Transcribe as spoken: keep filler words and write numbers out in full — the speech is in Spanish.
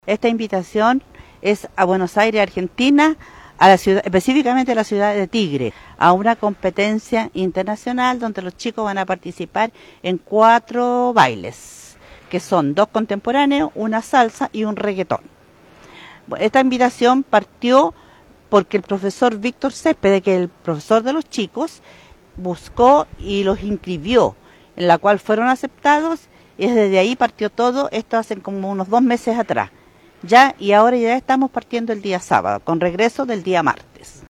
Esta invitación es a Buenos Aires, Argentina, a la ciudad, específicamente a la ciudad de Tigre, a una competencia internacional donde los chicos van a participar en cuatro bailes, que son dos contemporáneos, una salsa y un reggaetón. Esta invitación partió porque el profesor Víctor Céspedes, que es el profesor de los chicos, buscó y los inscribió, en la cual fueron aceptados, y desde ahí partió todo. Esto hace como unos dos meses atrás. Ya, y ahora ya estamos partiendo el día sábado, con regreso del día martes.